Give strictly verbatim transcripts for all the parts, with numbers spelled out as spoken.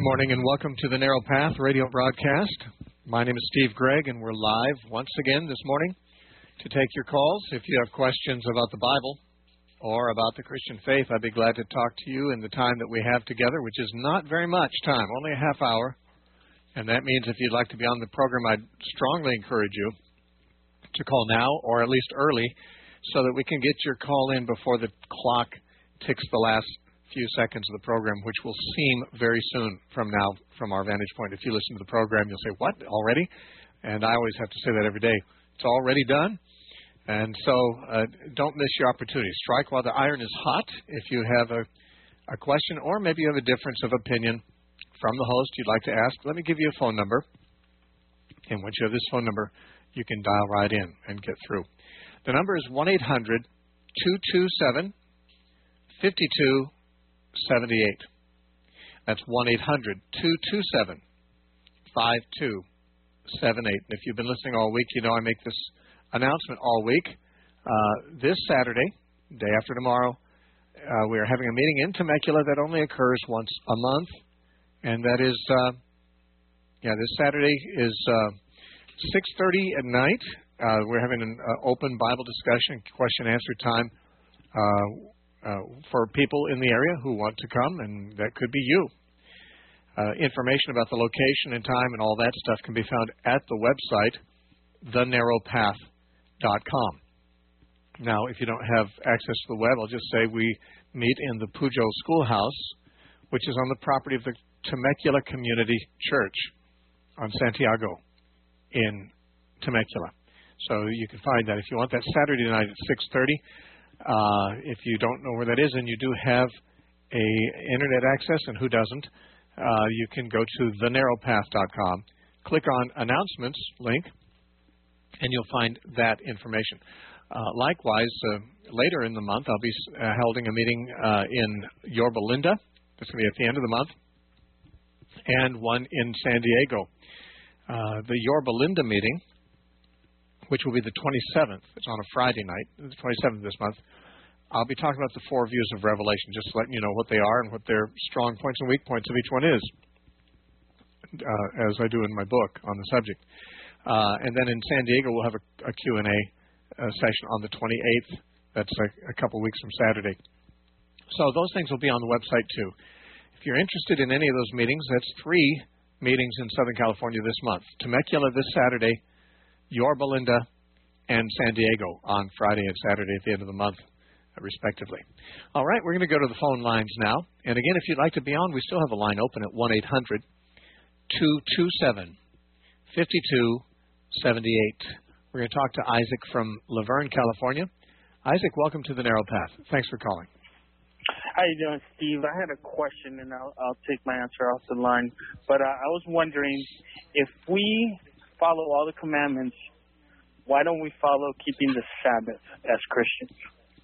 morning and welcome to the Narrow Path radio broadcast. My name is Steve Gregg and we're live once again this morning to take your calls. If you have questions about the Bible or about the Christian faith, I'd be glad to talk to you in the time that we have together, which is not very much time, only a half hour. And that means if you'd like to be on the program, I'd strongly encourage you to call now or at least early so that we can get your call in before the clock ticks the last few seconds of the program, which will seem very soon from now from our vantage point. If you listen to the program, you'll say, what, already? And I always have to say that every day. It's already done. And so uh, don't miss your opportunity. Strike while the iron is hot. If you have a, a question or maybe you have a difference of opinion from the host you'd like to ask, let me give you a phone number. And once you have this phone number, you can dial right in and get through. The number is one eight hundred two two seven five two seven eight. That's one eight hundred two two seven five two seven eight. If you've been listening all week, you know I make this announcement all week. Uh, this Saturday, day after tomorrow, uh, we are having a meeting in Temecula that only occurs once a month, and that is, uh, yeah, this Saturday is uh, six thirty at night. Uh, we're having an uh, open Bible discussion, question-answer time uh, uh, for people in the area who want to come, and that could be you. Uh, information about the location and time and all that stuff can be found at the website, the narrow path dot com. Now, if you don't have access to the web, I'll just say we meet in the Pujo Schoolhouse, which is on the property of the Temecula Community Church on Santiago in Temecula. So you can find that if you want that Saturday night at six thirty. Uh, if you don't know where that is and you do have a internet access, and who doesn't, uh, you can go to the narrow path dot com, click on announcements link, and you'll find that information. Uh, likewise, uh, later in the month, I'll be uh, holding a meeting uh, in Yorba Linda. That's going to be at the end of the month, and one in San Diego. Uh, the Yorba Linda meeting, which will be the twenty-seventh. It's on a Friday night, the twenty-seventh this month. I'll be talking about the four views of Revelation, just letting you know what they are and what their strong points and weak points of each one is, uh, as I do in my book on the subject. Uh, and then in San Diego, we'll have a, a Q and A uh, session on the twenty-eighth. That's a, a couple weeks from Saturday. So those things will be on the website, too. If you're interested in any of those meetings, that's three meetings in Southern California this month. Temecula this Saturday, Yorba Linda, and San Diego on Friday and Saturday at the end of the month, respectively. All right, we're going to go to the phone lines now. And again, if you'd like to be on, we still have a line open at one eight hundred two two seven five two seven eight. We're going to talk to Isaac from Laverne, California. Isaac, welcome to the Narrow Path. Thanks for calling. How you doing, Steve? I had a question, and I'll, I'll take my answer off the line. But uh, I was wondering, if we follow all the commandments, why don't we follow keeping the Sabbath as Christians?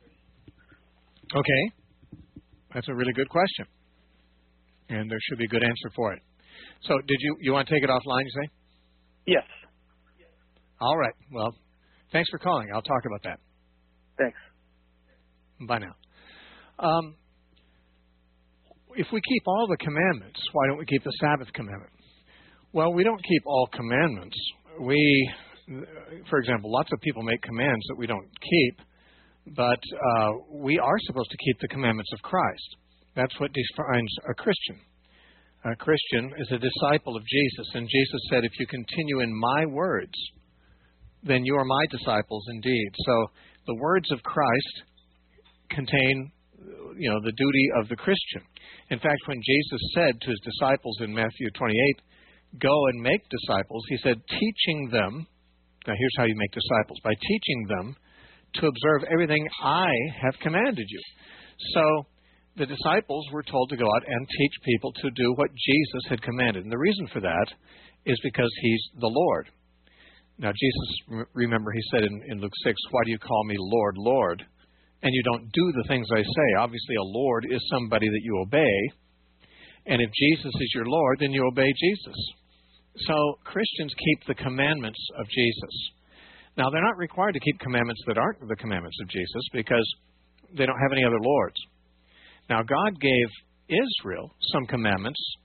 Okay. That's a really good question. And there should be a good answer for it. So did you, you want to take it offline, you say? Yes. All right. Well, thanks for calling. I'll talk about that. Thanks. Bye now. Um, if we keep all the commandments, why don't we keep the Sabbath commandment? Well, we don't keep all commandments. We, for example, lots of people make commands that we don't keep, but uh, we are supposed to keep the commandments of Christ. That's what defines a Christian. A Christian is a disciple of Jesus, and Jesus said, if you continue in my words, then you are my disciples indeed. So the words of Christ contain, you know, the duty of the Christian. In fact, when Jesus said to his disciples in Matthew twenty-eight, go and make disciples, he said, teaching them, now here's how you make disciples, by teaching them to observe everything I have commanded you. So the disciples were told to go out and teach people to do what Jesus had commanded. And the reason for that is because he's the Lord. Now, Jesus, remember, he said in, in Luke six, why do you call me Lord, Lord? And you don't do the things I say. Obviously, a Lord is somebody that you obey. And if Jesus is your Lord, then you obey Jesus. So Christians keep the commandments of Jesus. Now, they're not required to keep commandments that aren't the commandments of Jesus because they don't have any other lords. Now, God gave Israel some commandments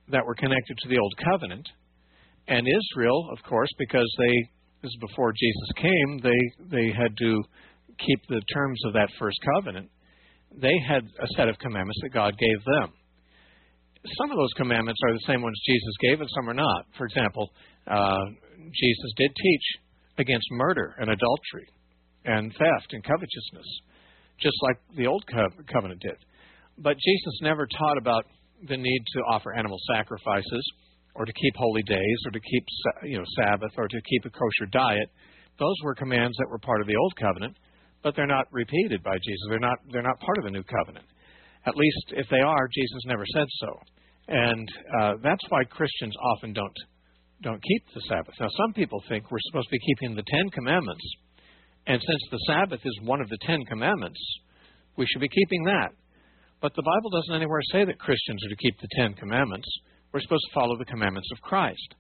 that were connected to the Old Covenant. And Israel, of course, because they, this is before Jesus came, they, they had to keep the terms of that first covenant. They had a set of commandments that God gave them. Some of those commandments are the same ones Jesus gave, and some are not. For example, uh, Jesus did teach against murder and adultery and theft and covetousness, just like the Old Covenant did. But Jesus never taught about the need to offer animal sacrifices or to keep holy days or to keep you know, Sabbath or to keep a kosher diet. Those were commands that were part of the Old Covenant, but they're not repeated by Jesus. They're not, they're not part of the New Covenant. At least if they are, Jesus never said so. And uh, that's why Christians often don't don't keep the Sabbath. Now, some people think we're supposed to be keeping the Ten Commandments, and since the Sabbath is one of the Ten Commandments, we should be keeping that. But the Bible doesn't anywhere say that Christians are to keep the Ten Commandments. We're supposed to follow the commandments of Christ.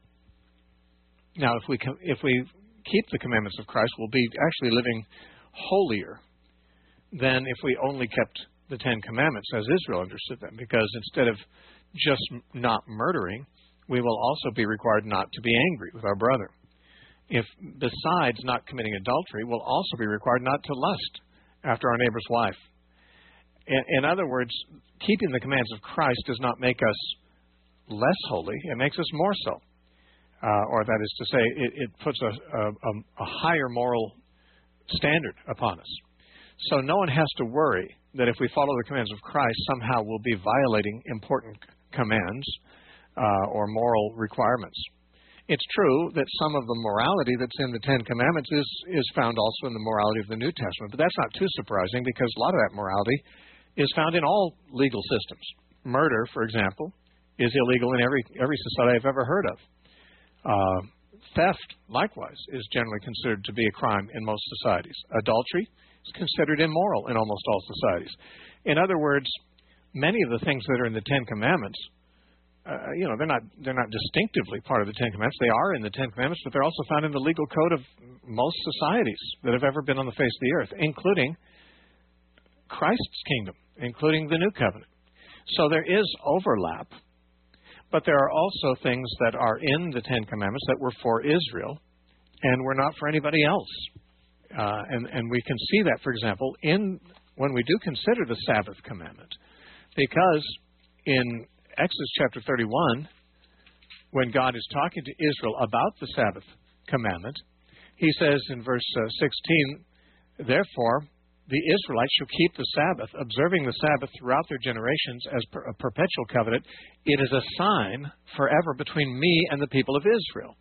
Now, if we if we keep the commandments of Christ, we'll be actually living holier than if we only kept the Ten Commandments as Israel understood them, because instead of just not murdering, we will also be required not to be angry with our brother. If besides not committing adultery, we'll also be required not to lust after our neighbor's wife. In, in other words, keeping the commands of Christ does not make us less holy, it makes us more so. Uh, or that is to say, it, it puts a, a, a higher moral standard upon us. So no one has to worry that if we follow the commands of Christ, somehow we'll be violating important commands uh, or moral requirements. It's true that some of the morality that's in the Ten Commandments is, is found also in the morality of the New Testament, but that's not too surprising because a lot of that morality is found in all legal systems. Murder, for example, is illegal in every every society I've ever heard of. Uh, theft, likewise, is generally considered to be a crime in most societies. Adultery is considered immoral in almost all societies. In other words, many of the things that are in the Ten Commandments, uh, you know, they're not they're not distinctively part of the Ten Commandments. They are in the Ten Commandments, but they're also found in the legal code of most societies that have ever been on the face of the earth, including Christ's kingdom, including the New Covenant. So there is overlap, but there are also things that are in the Ten Commandments that were for Israel and were not for anybody else. Uh, and, and we can see that, for example, in when we do consider the Sabbath commandment, because in Exodus chapter thirty-one, when God is talking to Israel about the Sabbath commandment, he says in verse uh, sixteen, therefore, the Israelites shall keep the Sabbath, observing the Sabbath throughout their generations as per, a perpetual covenant. It is a sign forever between me and the people of Israel.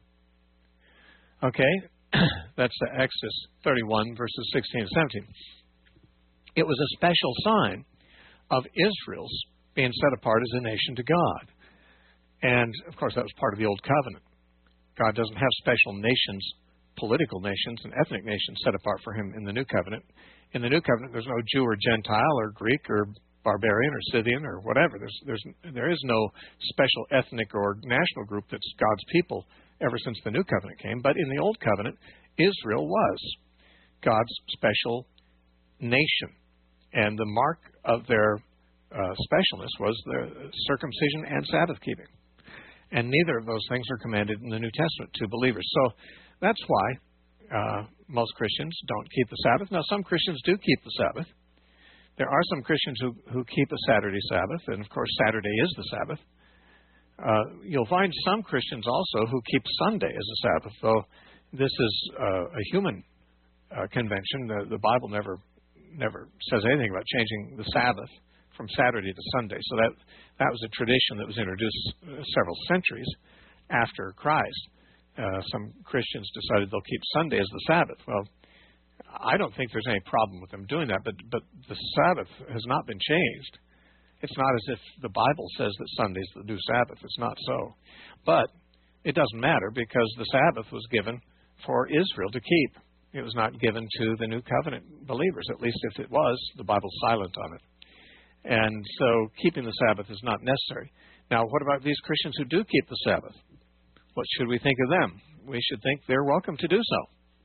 Okay? That's the Exodus thirty-one, verses sixteen and seventeen. It was a special sign of Israel's being set apart as a nation to God. And, of course, that was part of the Old Covenant. God doesn't have special nations, political nations and ethnic nations set apart for him in the New Covenant. In the New Covenant, there's no Jew or Gentile or Greek or barbarian or Scythian or whatever. There's, there's, there is no special ethnic or national group that's God's people ever since the New Covenant came. But in the Old Covenant, Israel was God's special nation. And the mark of their uh, specialness was their circumcision and Sabbath keeping. And neither of those things are commanded in the New Testament to believers. So that's why uh, most Christians don't keep the Sabbath. Now, some Christians do keep the Sabbath. There are some Christians who, who keep a Saturday Sabbath, and of course Saturday is the Sabbath. Uh, you'll find some Christians also who keep Sunday as a Sabbath, though this is uh, a human uh, convention. The, the Bible never never says anything about changing the Sabbath from Saturday to Sunday. So that that was a tradition that was introduced several centuries after Christ. Uh, some Christians decided they'll keep Sunday as the Sabbath. Well, I don't think there's any problem with them doing that, but but the Sabbath has not been changed. It's not as if the Bible says that Sunday's the new Sabbath. It's not so. But it doesn't matter because the Sabbath was given for Israel to keep. It was not given to the New Covenant believers. At least if it was, the Bible's silent on it. And so keeping the Sabbath is not necessary. Now, what about these Christians who do keep the Sabbath? What should we think of them? We should think they're welcome to do so.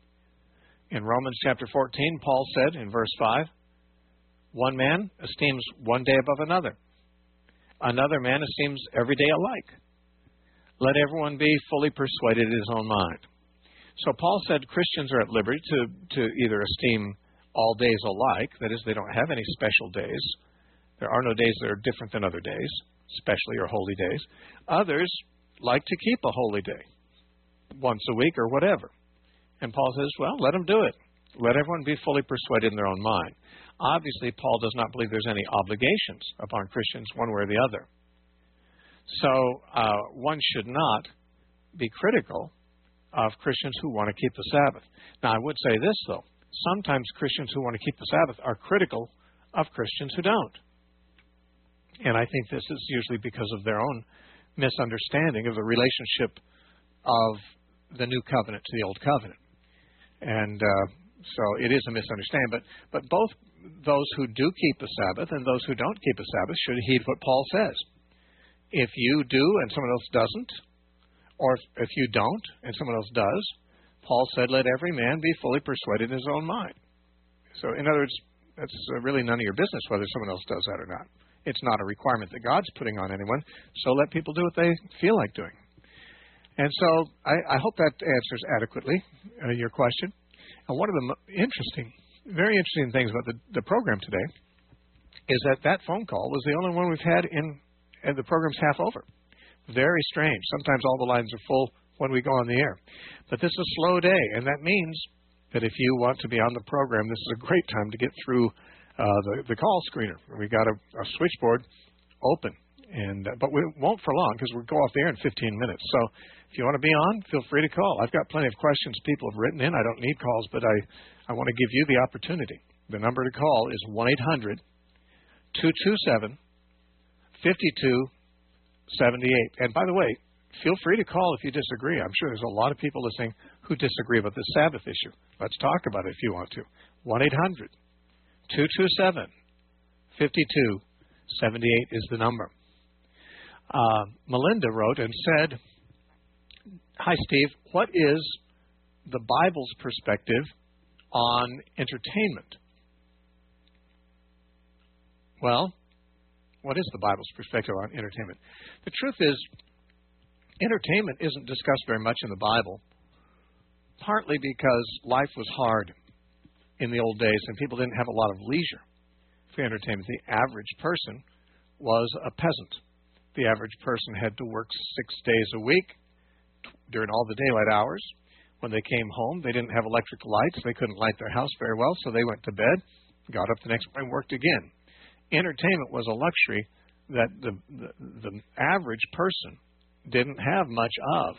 In Romans chapter fourteen, Paul said in verse five, one man esteems one day above another. Another man esteems every day alike. let everyone be fully persuaded in his own mind. So Paul said Christians are at liberty to, to either esteem all days alike, that is, they don't have any special days. There are no days that are different than other days, especially or holy days. Others like to keep a holy day, once a week or whatever. And Paul says, well, let them do it. Let everyone be fully persuaded in their own mind. Obviously, Paul does not believe there's any obligations upon Christians one way or the other. So uh, one should not be critical of Christians who want to keep the Sabbath. Now, I would say this, though. Sometimes Christians who want to keep the Sabbath are critical of Christians who don't. And I think this is usually because of their own misunderstanding of the relationship of the New Covenant to the Old Covenant. And uh, so it is a misunderstanding. But, but both those who do keep the Sabbath and those who don't keep the Sabbath should heed what Paul says. If you do and someone else doesn't, or if you don't and someone else does, Paul said, let every man be fully persuaded in his own mind. So in other words, that's really none of your business whether someone else does that or not. It's not a requirement that God's putting on anyone, so let people do what they feel like doing. And so I, I hope that answers adequately uh, your question. And one of the interesting, very interesting things about the, the program today is that that phone call was the only one we've had in, and the program's half over. Very strange. Sometimes all the lines are full when we go on the air. But this is a slow day, and that means that if you want to be on the program, this is a great time to get through uh, the, the call screener. We got a, a switchboard open, and uh, but we won't for long because we'll go off the air in fifteen minutes. So if you want to be on, feel free to call. I've got plenty of questions people have written in. I don't need calls, but I, I want to give you the opportunity. The number to call is one eight hundred two two seven five two seven eight. And by the way, feel free to call if you disagree. I'm sure there's a lot of people listening who disagree about this Sabbath issue. Let's talk about it if you want to. one eight hundred two two seven five two seven eight is the number. Uh, Melinda wrote and said, hi, Steve. What is the Bible's perspective on entertainment? Well, what is the Bible's perspective on entertainment? The truth is, entertainment isn't discussed very much in the Bible, partly because life was hard in the old days and people didn't have a lot of leisure for entertainment. The average person was a peasant. The average person had to work six days a week during all the daylight hours. When they came home, they didn't have electric lights. They couldn't light their house very well, so they went to bed, got up the next morning, worked again. Entertainment was a luxury that the, the, the average person didn't have much of.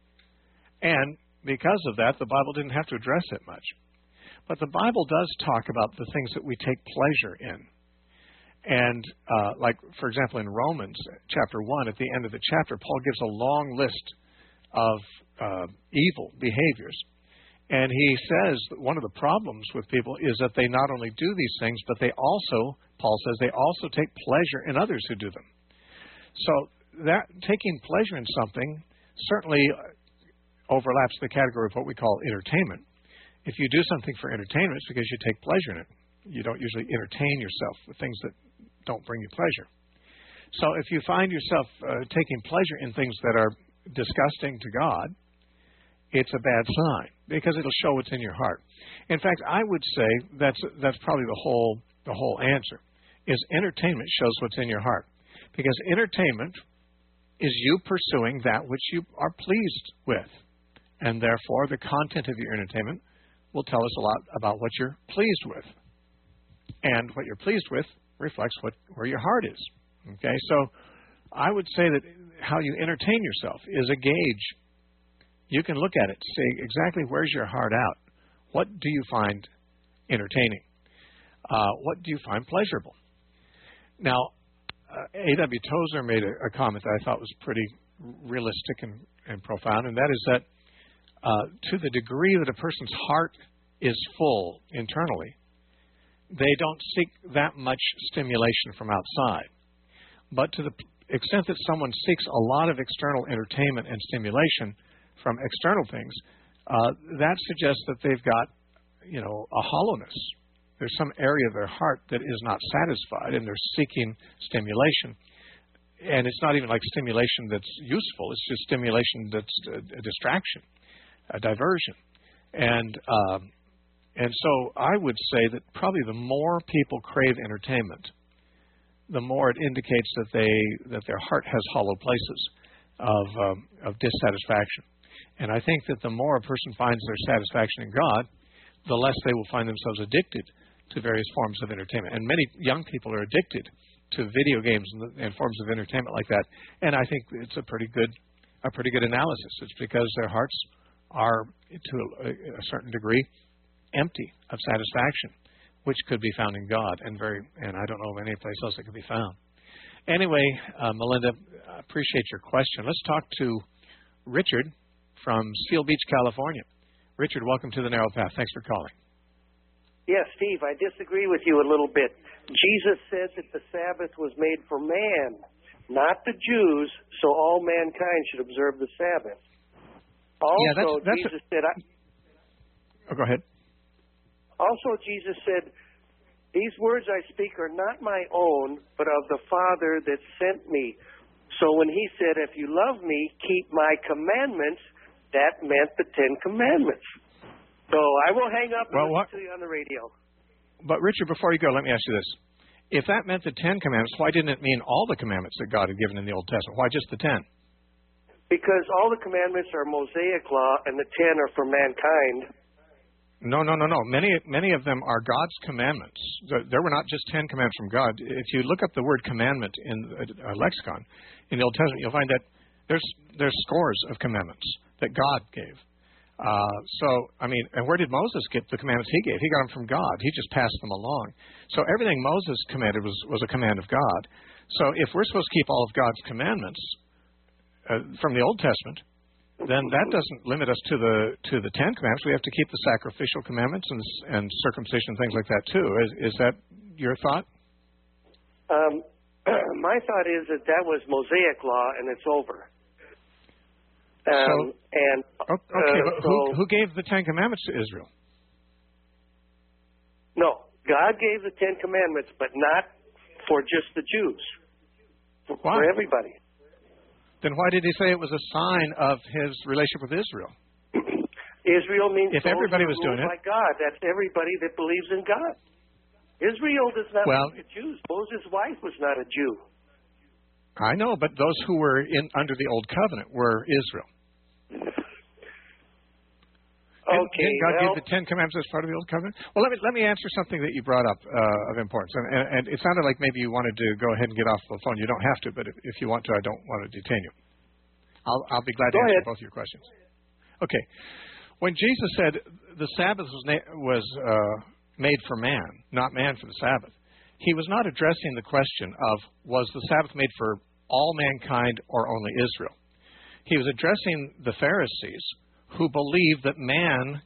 And because of that, the Bible didn't have to address it much. But the Bible does talk about the things that we take pleasure in. And uh, like, for example, in Romans chapter one, at the end of the chapter, Paul gives a long list of uh, evil behaviors. And he says that one of the problems with people is that they not only do these things, but they also, Paul says, they also take pleasure in others who do them. So that taking pleasure in something certainly overlaps the category of what we call entertainment. If you do something for entertainment, it's because you take pleasure in it. You don't usually entertain yourself with things that don't bring you pleasure. So if you find yourself uh, taking pleasure in things that are disgusting to God, it's a bad sign because it'll show what's in your heart. In fact, I would say that's that's probably the whole the whole answer is entertainment shows what's in your heart, because entertainment is you pursuing that which you are pleased with, and therefore the content of your entertainment will tell us a lot about what you're pleased with, and what you're pleased with reflects what where your heart is. Okay, so I would say that how you entertain yourself is a gauge. You can look at it, see exactly where's your heart out. What do you find entertaining? Uh, what do you find pleasurable? Now, uh, A W Tozer made a, a comment that I thought was pretty realistic and, and profound, and that is that uh, to the degree that a person's heart is full internally, they don't seek that much stimulation from outside. But to the extent that someone seeks a lot of external entertainment and stimulation from external things, uh, that suggests that they've got, you know, a hollowness. There's some area of their heart that is not satisfied, and they're seeking stimulation. and it's not even like stimulation that's useful. It's just stimulation that's a, a distraction, a diversion. And um, and so I would say that probably the more people crave entertainment, the more it indicates that they that their heart has hollow places of um, of dissatisfaction. And I think that the more a person finds their satisfaction in God, the less they will find themselves addicted to various forms of entertainment. And many young people are addicted to video games and, and forms of entertainment like that. And I think it's a pretty good a pretty good analysis. It's because their hearts are, to a, a certain degree, empty of satisfaction, which could be found in God, and very and I don't know of any place else that could be found. Anyway, uh, Melinda, I appreciate your question. Let's talk to Richard from Seal Beach, California. Richard, welcome to the Narrow Path. Thanks for calling. Yes, Steve, I disagree with you a little bit. Jesus said that the Sabbath was made for man, not the Jews, so all mankind should observe the Sabbath. Also, yeah, that's, that's Jesus a... said... I... Oh, go ahead. Also, Jesus said, these words I speak are not my own, but of the Father that sent me. So when he said, if you love me, keep my commandments, that meant the Ten Commandments. So I will hang up and well, listen what... to you on the radio. But, Richard, before you go, let me ask you this. If that meant the Ten Commandments, why didn't it mean all the commandments that God had given in the Old Testament? Why just the ten? Because all the commandments are Mosaic law, and the ten are for mankind. No, no, no, no. Many, many of them are God's commandments. There were not just ten commandments from God. If you look up the word commandment in a lexicon in the Old Testament, you'll find that there's there's scores of commandments that God gave. Uh, so, I mean, and where did Moses get the commandments he gave? He got them from God. He just passed them along. So everything Moses commanded was, was a command of God. So if we're supposed to keep all of God's commandments uh, from the Old Testament, then that doesn't limit us to the to the Ten Commandments. We have to keep the sacrificial commandments and, and circumcision and things like that too. Is, is that your thought? Um, my thought is that that was Mosaic law, and it's over. Um, so, and okay, uh, but so, who, who gave the Ten Commandments to Israel? No, God gave the Ten Commandments, but not for just the Jews. For, Why? for everybody. Then why did he say it was a sign of his relationship with Israel? Israel means if everybody was doing it by God. That's everybody that believes in God. Israel does not well, belong to Jews. Moses' wife was not a Jew. I know, but those who were in under the Old Covenant were Israel. Okay, didn't God well, give the Ten Commandments as part of the Old Covenant? Well, let me let me answer something that you brought up uh, of importance, and, and, and it sounded like maybe you wanted to go ahead and get off the phone. You don't have to, but if, if you want to, I don't want to detain you. I'll I'll be glad to go answer ahead. both your questions. Okay, when Jesus said the Sabbath was na- was uh, made for man, not man for the Sabbath, he was not addressing the question of was the Sabbath made for all mankind or only Israel. He was addressing the Pharisees who believed that man,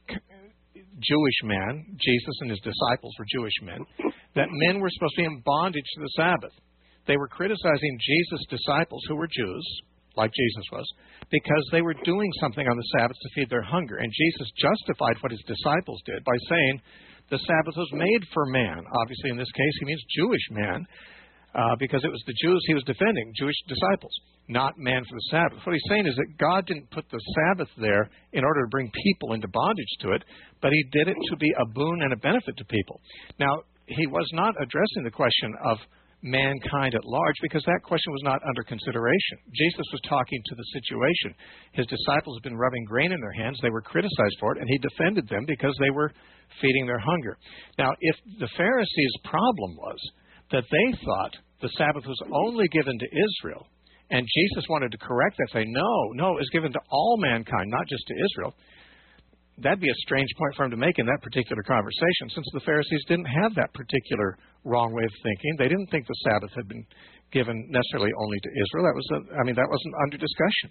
Jewish man, Jesus and his disciples were Jewish men, that men were supposed to be in bondage to the Sabbath. They were criticizing Jesus' disciples, who were Jews, like Jesus was, because they were doing something on the Sabbath to feed their hunger. And Jesus justified what his disciples did by saying the Sabbath was made for man. Obviously, in this case, he means Jewish man, uh, because it was the Jews he was defending, Jewish disciples, not man for the Sabbath. What he's saying is that God didn't put the Sabbath there in order to bring people into bondage to it, but he did it to be a boon and a benefit to people. Now, he was not addressing the question of mankind at large, because that question was not under consideration. Jesus was talking to the situation. His disciples had been rubbing grain in their hands. They were criticized for it, and he defended them because they were feeding their hunger. Now, if the Pharisees' problem was that they thought the Sabbath was only given to Israel, and Jesus wanted to correct that, say, no, no, it was given to all mankind, not just to Israel, that'd be a strange point for him to make in that particular conversation, since the Pharisees didn't have that particular wrong way of thinking. They didn't think the Sabbath had been given necessarily only to Israel. That was, a, I mean, that wasn't under discussion.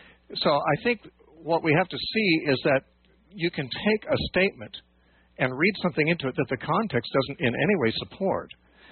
So I think what we have to see is that you can take a statement and read something into it that the context doesn't in any way support.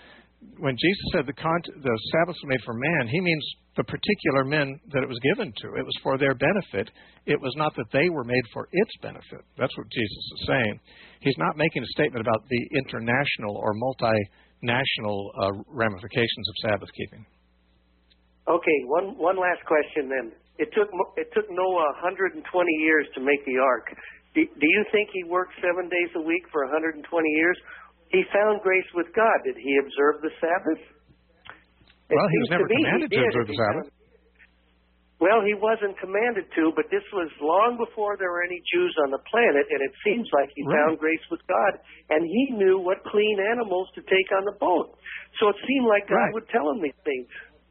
When Jesus said the, con- the Sabbath was made for man, he means the particular men that it was given to. It was for their benefit. It was not that they were made for its benefit. That's what Jesus is saying. He's not making a statement about the international or multinational uh, ramifications of Sabbath keeping. Okay, one one last question then. It took it took Noah one hundred twenty years to make the ark. Do, do you think he worked seven days a week for one hundred twenty years? He found grace with God. Did he observe the Sabbath? It well, he was never to commanded to observe the Sabbath. Well, he wasn't commanded to, but this was long before there were any Jews on the planet, and it seems like he right. found grace with God, and he knew what clean animals to take on the boat. So it seemed like God right. would tell him these things.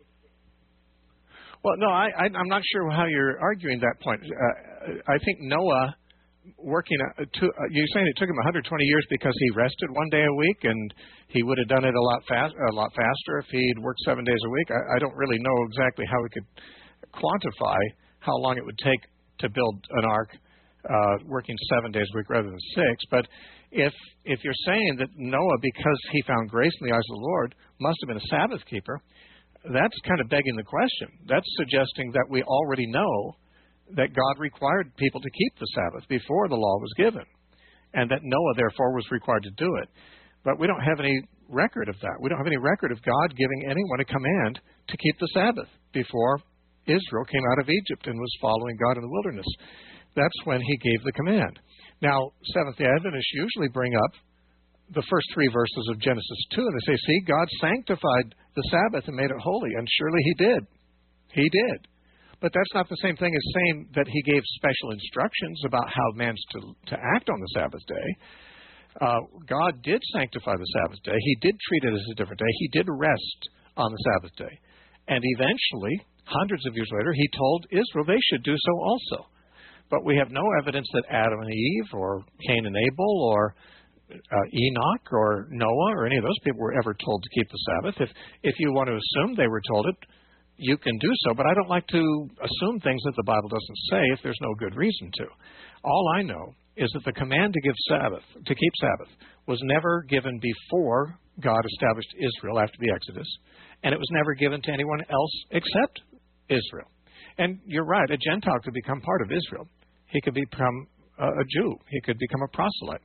Well, no, I, I, I'm not sure how you're arguing that point. Uh, I think Noah working, uh, to, uh, you're saying it took him one hundred twenty years because he rested one day a week, and he would have done it a lot fast, a lot faster if he'd worked seven days a week. I, I don't really know exactly how we could quantify how long it would take to build an ark uh, working seven days a week rather than six. But if if you're saying that Noah, because he found grace in the eyes of the Lord, must have been a Sabbath keeper, that's kind of begging the question. That's suggesting that we already know that God required people to keep the Sabbath before the law was given, and that Noah, therefore, was required to do it. But we don't have any record of that. We don't have any record of God giving anyone a command to keep the Sabbath before Israel came out of Egypt and was following God in the wilderness. That's when he gave the command. Now, Seventh-day Adventists usually bring up the first three verses of Genesis two, and they say, see, God sanctified the Sabbath and made it holy, and surely he did. He did. But that's not the same thing as saying that he gave special instructions about how man's to, to act on the Sabbath day. Uh, God did sanctify the Sabbath day. He did treat it as a different day. He did rest on the Sabbath day. And eventually, hundreds of years later, he told Israel they should do so also. But we have no evidence that Adam and Eve or Cain and Abel or uh, Enoch or Noah or any of those people were ever told to keep the Sabbath. If, if you want to assume they were told it, you can do so, but I don't like to assume things that the Bible doesn't say if there's no good reason to. All I know is that the command to give Sabbath, to keep Sabbath, was never given before God established Israel after the Exodus, and it was never given to anyone else except Israel. And you're right, a Gentile could become part of Israel. He could become a Jew. He could become a proselyte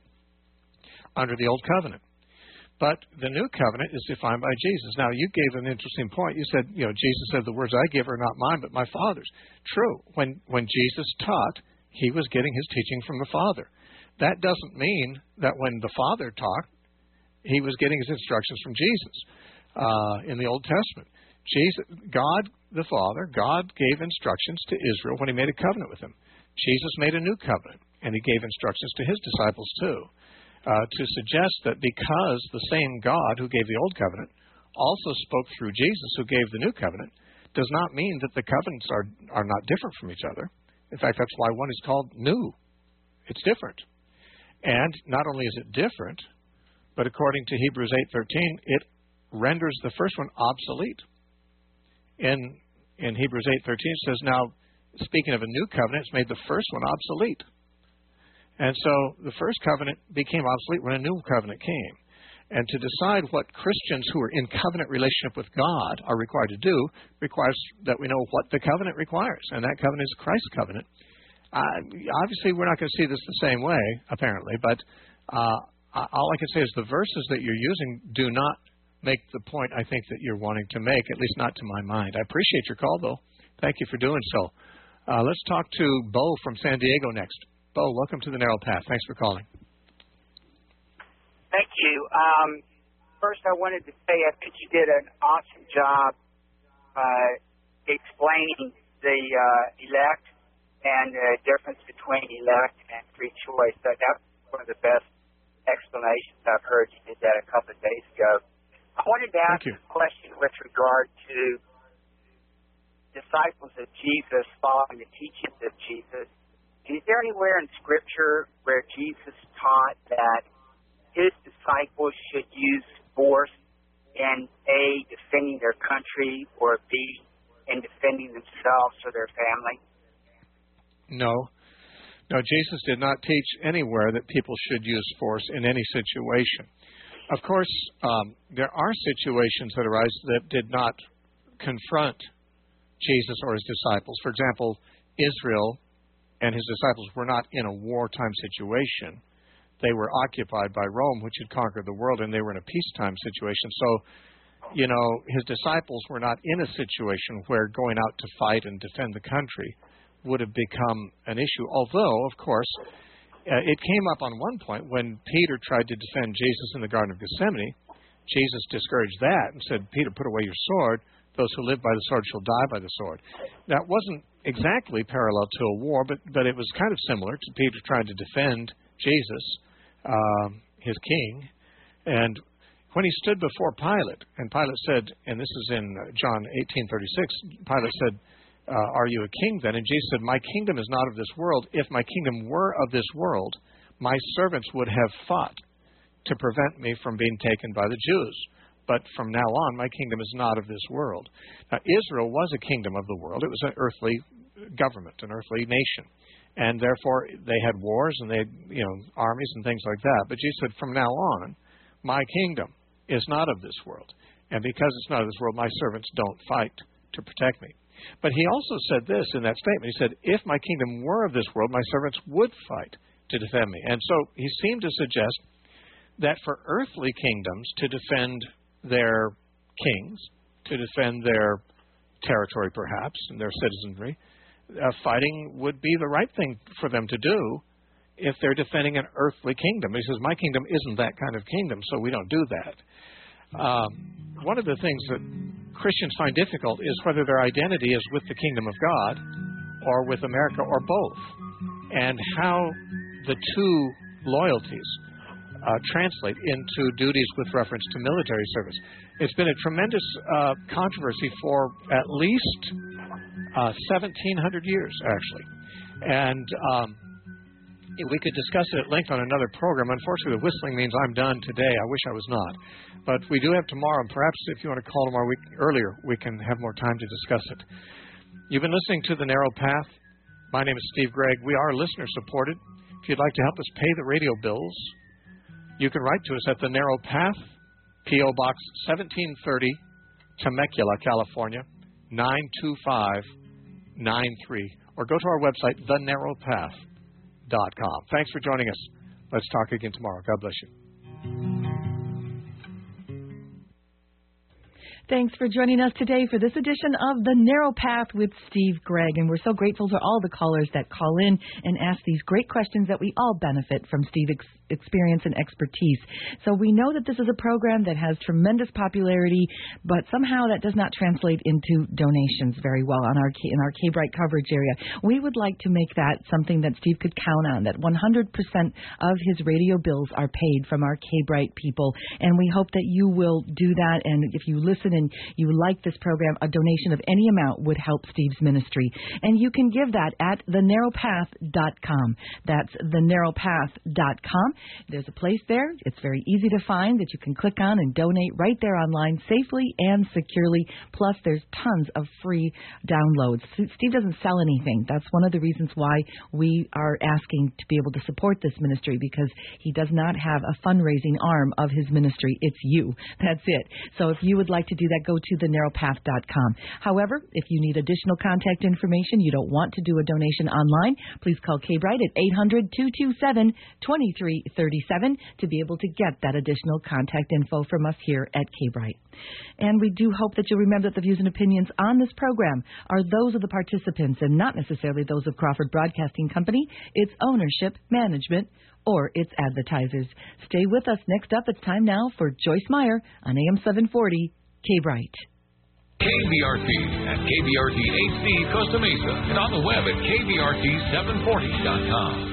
under the Old Covenant. But the new covenant is defined by Jesus. Now, you gave an interesting point. You said, you know, Jesus said, the words I give are not mine, but my Father's. True. When when Jesus taught, he was getting his teaching from the Father. That doesn't mean that when the Father taught, he was getting his instructions from Jesus uh, in the Old Testament. Jesus, God the Father, God gave instructions to Israel when he made a covenant with them. Jesus made a new covenant, and he gave instructions to his disciples too. Uh, to suggest that because the same God who gave the Old Covenant also spoke through Jesus who gave the New Covenant does not mean that the covenants are, are not different from each other. In fact, that's why one is called new. It's different. And not only is it different, but according to Hebrews eight thirteen, it renders the first one obsolete. In, in Hebrews eight thirteen, it says, now, speaking of a new covenant, it's made the first one obsolete. And so the first covenant became obsolete when a new covenant came. And to decide what Christians who are in covenant relationship with God are required to do requires that we know what the covenant requires. And that covenant is Christ's covenant. Uh, obviously, we're not going to see this the same way, apparently. But uh, all I can say is the verses that you're using do not make the point I think that you're wanting to make, at least not to my mind. I appreciate your call, though. Thank you for doing so. Uh, let's talk to Bo from San Diego next. Bo, welcome to the Narrow Path. Thanks for calling. Thank you. Um, first, I wanted to say I think you did an awesome job uh, explaining the uh, elect and the difference between elect and free choice. That, that was one of the best explanations I've heard. You did that a couple of days ago. I wanted to ask a question with regard to disciples of Jesus following the teachings of Jesus. Is there anywhere in Scripture where Jesus taught that his disciples should use force in A, defending their country, or B, in defending themselves or their family? No. No, Jesus did not teach anywhere that people should use force in any situation. Of course, um, there are situations that arise that did not confront Jesus or his disciples. For example, Israel and his disciples were not in a wartime situation. They were occupied by Rome, which had conquered the world, and they were in a peacetime situation. So you know, his disciples were not in a situation where going out to fight and defend the country would have become an issue. Although, of course, uh, it came up on one point when Peter tried to defend Jesus in the Garden of Gethsemane. Jesus discouraged that and said, Peter, put away your sword. Those who live by the sword shall die by the sword. That wasn't exactly parallel to a war, but, but it was kind of similar to Peter trying to defend Jesus, uh, his king. And when he stood before Pilate, and Pilate said, and this is in John eighteen thirty-six, Pilate said, uh, are you a king then? And Jesus said, my kingdom is not of this world. If my kingdom were of this world, my servants would have fought to prevent me from being taken by the Jews. But from now on, my kingdom is not of this world. Now, Israel was a kingdom of the world. It was an earthly government, an earthly nation. And therefore, they had wars and they had, you know, armies and things like that. But Jesus said, from now on, my kingdom is not of this world. And because it's not of this world, my servants don't fight to protect me. But he also said this in that statement. He said, if my kingdom were of this world, my servants would fight to defend me. And so he seemed to suggest that for earthly kingdoms to defend their kings, to defend their territory perhaps, and their citizenry, uh, fighting would be the right thing for them to do if they're defending an earthly kingdom. He says, my kingdom isn't that kind of kingdom, so we don't do that. Um, one of the things that Christians find difficult is whether their identity is with the kingdom of God or with America or both, and how the two loyalties uh, translate into duties with reference to military service. It's been a tremendous uh, controversy for at least uh, seventeen hundred years, actually. And um, we could discuss it at length on another program. Unfortunately, the whistling means I'm done today. I wish I was not. But we do have tomorrow, and perhaps if you want to call tomorrow week, earlier, we can have more time to discuss it. You've been listening to The Narrow Path. My name is Steve Gregg. We are listener-supported. If you'd like to help us pay the radio bills, you can write to us at The Narrow Path, P O. Box seventeen thirty, Temecula, California, nine two five nine three. Or go to our website, the narrow path dot com. Thanks for joining us. Let's talk again tomorrow. God bless you. Thanks for joining us today for this edition of The Narrow Path with Steve Gregg. And we're so grateful to all the callers that call in and ask these great questions that we all benefit from Steve's ex- experience and expertise. So we know that this is a program that has tremendous popularity, but somehow that does not translate into donations very well on our in our K-Bright coverage area. We would like to make that something that Steve could count on, that one hundred percent of his radio bills are paid from our K-Bright people. And we hope that you will do that. And if you listen and you like this program, a donation of any amount would help Steve's ministry. And you can give that at the narrow path dot com. That's the narrow path dot com. There's a place there. It's very easy to find that you can click on and donate right there online safely and securely. Plus, there's tons of free downloads. Steve doesn't sell anything. That's one of the reasons why we are asking to be able to support this ministry, because he does not have a fundraising arm of his ministry. It's you. That's it. So if you would like to do that, go to the narrow path dot com. However, if you need additional contact information, you don't want to do a donation online, please call K-Bright at eight hundred, two two seven, two three three seven to be able to get that additional contact info from us here at K-Bright. And we do hope that you'll remember that the views and opinions on this program are those of the participants and not necessarily those of Crawford Broadcasting Company, its ownership, management, or its advertisers. Stay with us. Next up, it's time now for Joyce Meyer on A M seven forty, K-Bright. K B R T at K B R T H D Costa Mesa and on the web at K B R T seven forty dot com.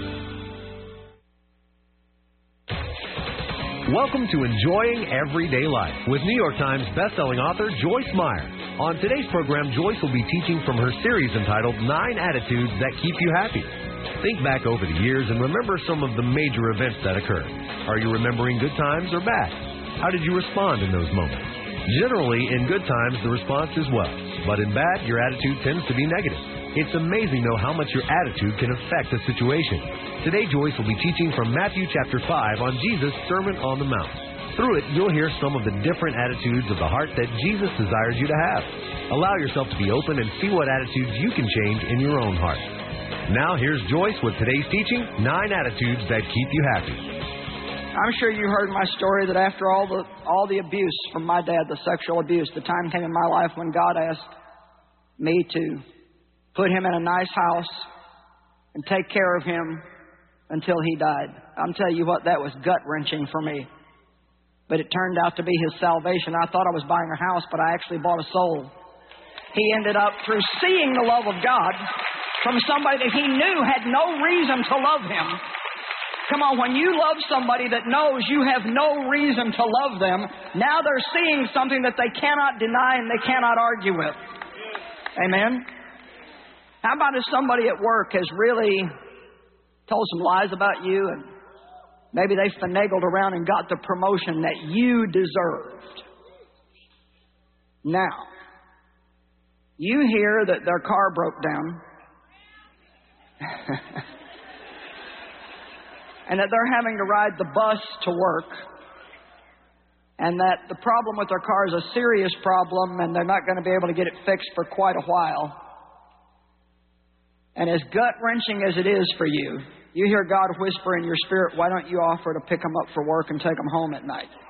Welcome to Enjoying Everyday Life with New York Times bestselling author Joyce Meyer. On today's program, Joyce will be teaching from her series entitled Nine Attitudes That Keep You Happy. Think back over the years and remember some of the major events that occurred. Are you remembering good times or bad? How did you respond in those moments? Generally, in good times, the response is well, but in bad, your attitude tends to be negative. It's amazing, though, how much your attitude can affect a situation. Today, Joyce will be teaching from Matthew chapter five on Jesus' Sermon on the Mount. Through it, you'll hear some of the different attitudes of the heart that Jesus desires you to have. Allow yourself to be open and see what attitudes you can change in your own heart. Now, here's Joyce with today's teaching, Nine Attitudes That Keep You Happy. I'm sure you heard my story that after all the all the abuse from my dad, the sexual abuse, the time came in my life when God asked me to put him in a nice house and take care of him until he died. I'm telling you what, that was gut-wrenching for me. But it turned out to be his salvation. I thought I was buying a house, but I actually bought a soul. He ended up, through seeing the love of God from somebody that he knew had no reason to love him. Come on, when you love somebody that knows you have no reason to love them, now they're seeing something that they cannot deny and they cannot argue with. Amen? How about if somebody at work has really told some lies about you and maybe they finagled around and got the promotion that you deserved? Now, you hear that their car broke down and that they're having to ride the bus to work, and that the problem with their car is a serious problem and they're not going to be able to get it fixed for quite a while. And as gut-wrenching as it is for you, you hear God whisper in your spirit, why don't you offer to pick them up for work and take them home at night?